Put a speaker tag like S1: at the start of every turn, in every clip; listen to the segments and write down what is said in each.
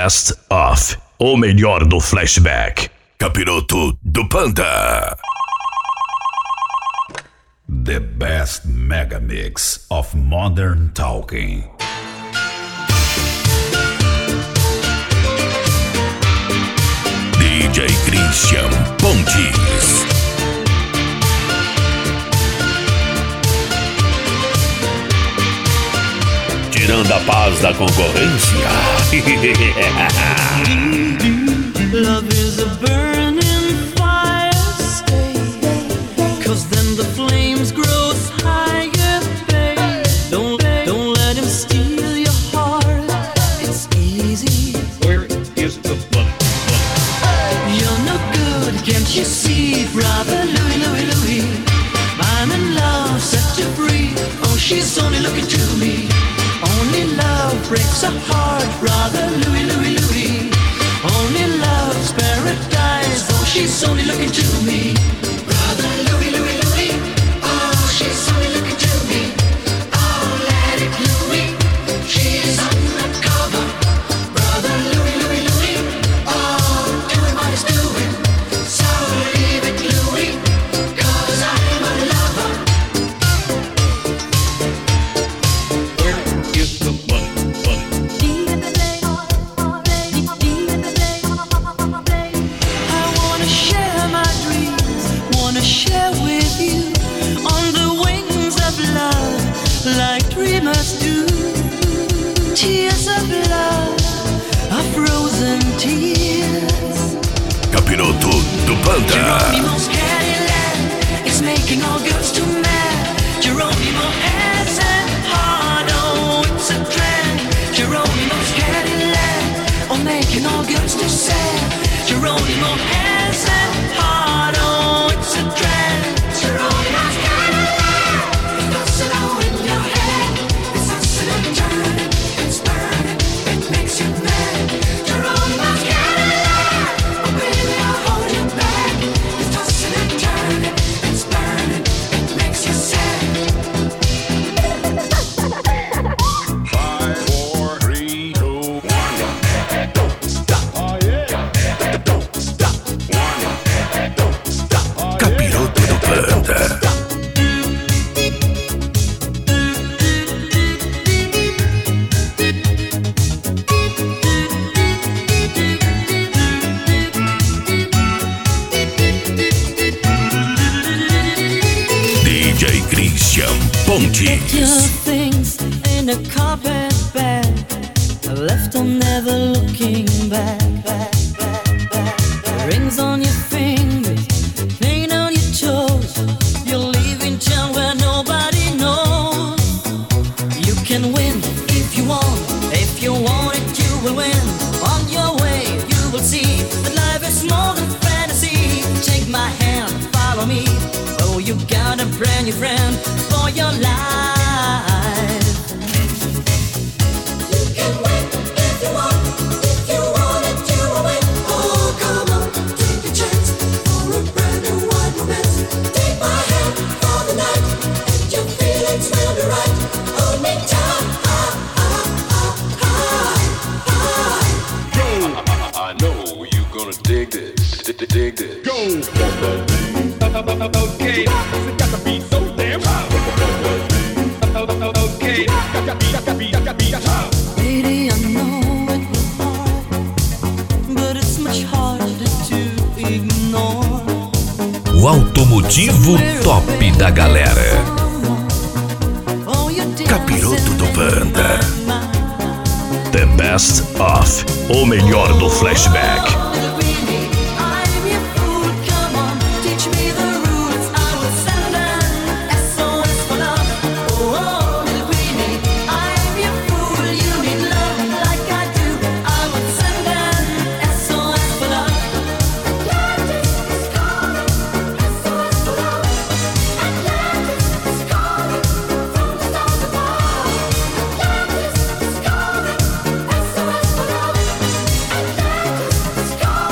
S1: Best of, o melhor do flashback.
S2: Capiroto do Panda.
S3: The best mega mix of modern talking.
S2: DJ Christian Pontes. Tirando a paz da concorrência.
S4: Love is a burning fire, stay, 'cause then the flames grow higher, babe. Don't let him steal your heart, it's easy.
S5: Where is the money?
S4: You're no good, can't you see, brother Louie, Louie, Louie? I'm in love, set you free. Oh, she's only looking to me. Only love breaks a heart, brother Louie, Louie, Louie. Only love's paradise. Oh, she's only looking to me. Brother Louie, Louie, Louie. Oh, she's only looking to me. Oh, let it Louie. She's undercover. Brother Louie, Louie, Louie. Oh, doing what he's doing. So leave it Louie, 'cause I'm a lover.
S5: Where is the money?
S4: Share with you on the wings of love, like dreamers do. Tears of love, are frozen tears.
S2: Capiroto do Panda.
S4: Geronimo's Cadillac is making all girls too mad. Geronimo has and heart, oh, it's a trend. Geronimo's Cadillac, oh, making all girls too sad. Geronimo has and heart, oh, it's a trend. Geronimo's Cadillac, it's hustling in your head. It's hustling, turning, it's burning, it makes you mad. Geronimo's Cadillac, oh baby, I'll hold you back. It's hustling, turning, it's burning, it makes you sad.
S5: 5, 4, 3, 2, 1. Don't stop. Oh yeah. Don't stop. 1. Don't stop. Oh,
S2: Capiroto do Panda. DJ Christian
S4: Get your
S2: Pontes.
S4: things in a carpet bag, left on never looking back. Rings on your fingers, paint on your toes. You're leaving town where nobody knows. You can win if you want it you will win. On your way you will see that life is more than fantasy. Take my hand, follow me. Oh, you got a brand new friend for your life. You can win if you want it you will win. Oh, come on, take a chance for a brand new wide romance. Take my hand for the night, and your feelings will be right. Hold me tight,
S5: I know you're gonna dig this. Dig this. Go. Okay. It got to be so damn hot. Okay. Got to be hot.
S4: Lady, I know it was hard, but it's much harder to ignore.
S1: O automotivo top da galera.
S4: Oh, you did
S2: Capiroto do Panda.
S1: The Best of, o melhor do flashback.
S4: I'm your fool, come on, teach me the rules. I will send an SOS for love. Oh, little Queenie, I'm your fool. You need love like I do. I will send an SOS for love. Atlantis is calling, SOS for love. Atlantis is calling from the stars above. Atlantis is calling, SOS for love. Atlantis is calling.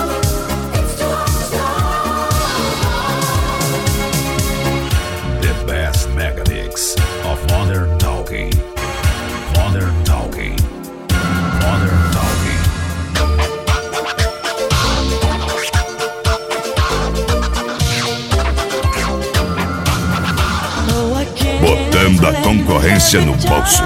S2: Potência no bolso.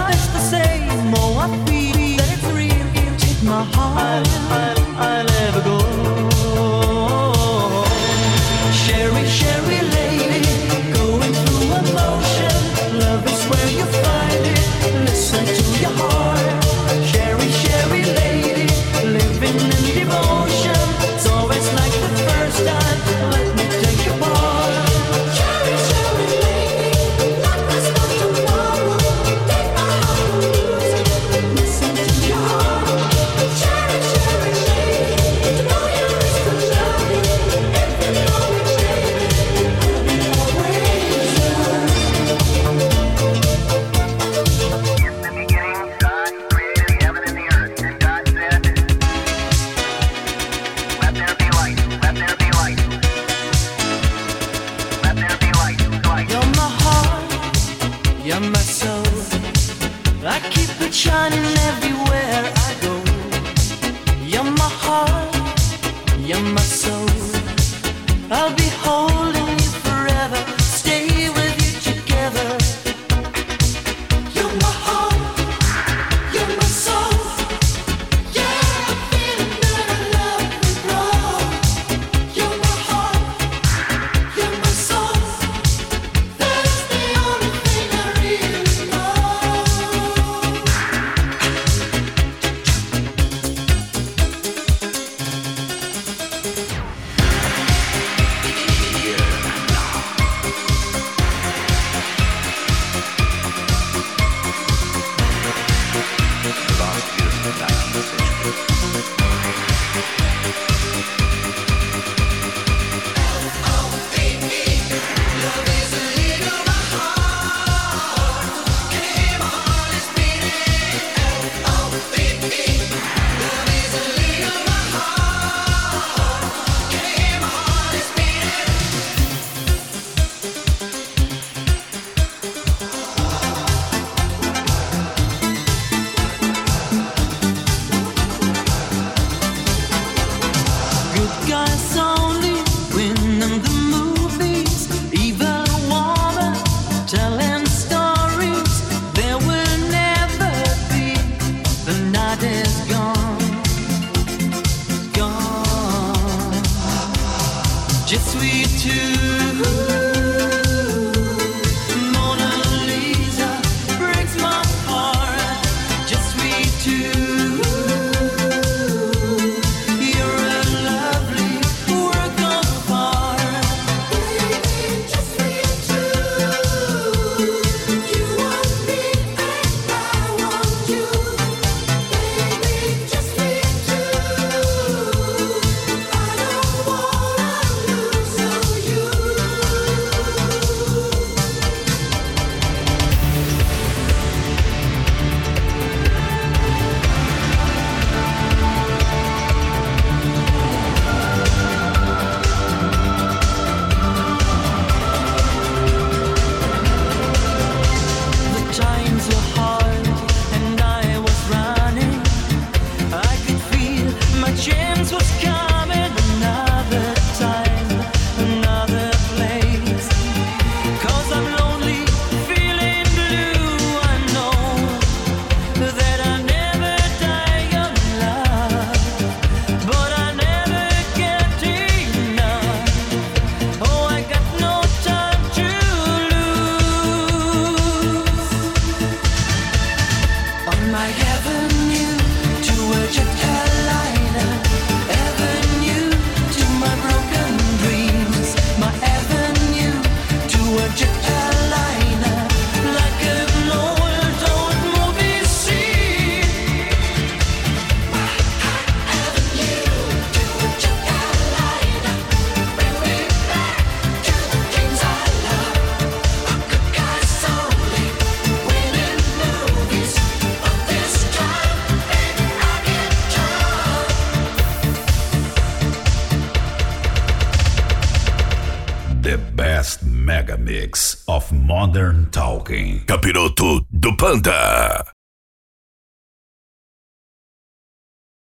S3: Mega Mix of Modern Talking.
S2: Capiroto do Panda.